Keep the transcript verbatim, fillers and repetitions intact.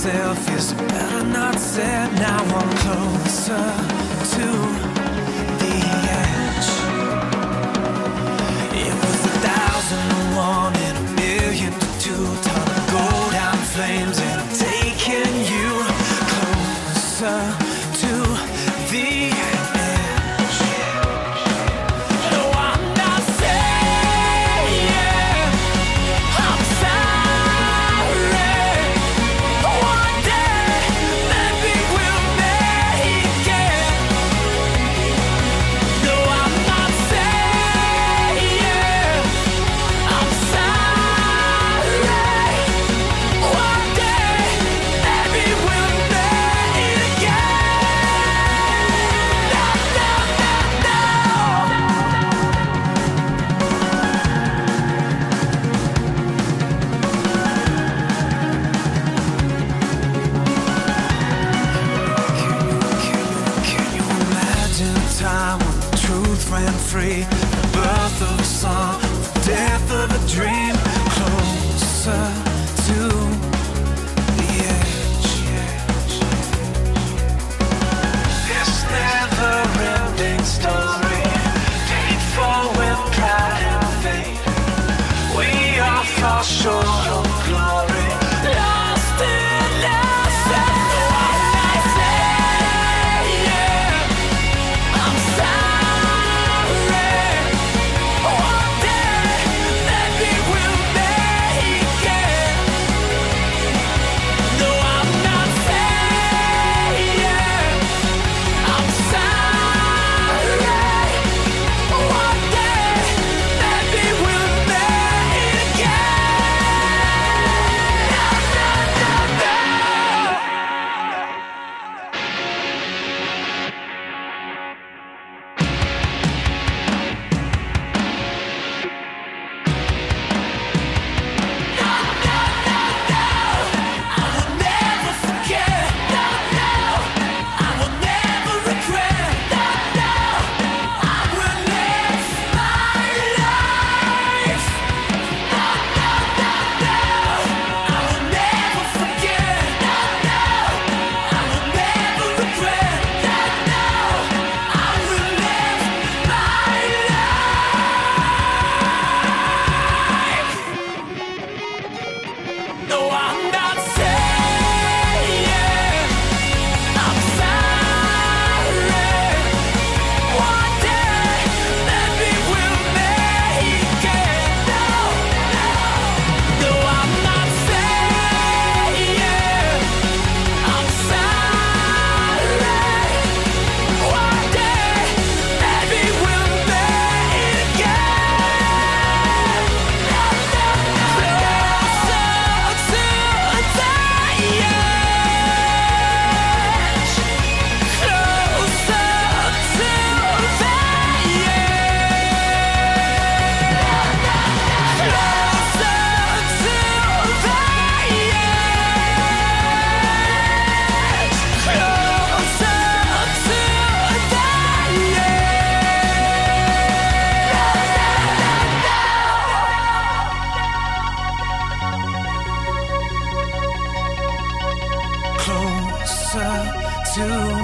myself, is it better not said? Now I'm closer to the edge. It was a thousand to one and a million to two. Time to go down flames and I'm taking you closer to the edge. No, I'm not saying I'm sorry. One day maybe we'll make it. No, I'm not saying I'm sorry. One day maybe we'll make it again. No, no, no, no. Can you imagine a time when the truth ran free? The birth of a song, the death of a dream. Closer to the edge. This never-ending story, painful with pride and fate. We all fall short of glory, lost in ourselves. I'm saying I'm sorry. One day maybe we'll make it. No, I'm not saying I'm sorry. One day maybe we'll make it again. No, no, no, no. I will never forget. No, no. I will never regret. No, no. I will live my life. No, no, no, no. I will never forget. No, no. I will never regret. No, no. I will live my life. No, I'm not saying I'm sorry. One day maybe we'll make it. No, no. No, I'm not saying I'm sorry. One day maybe we'll make it again. No, no, no, no. Closer to the edge. Closer to the Closer to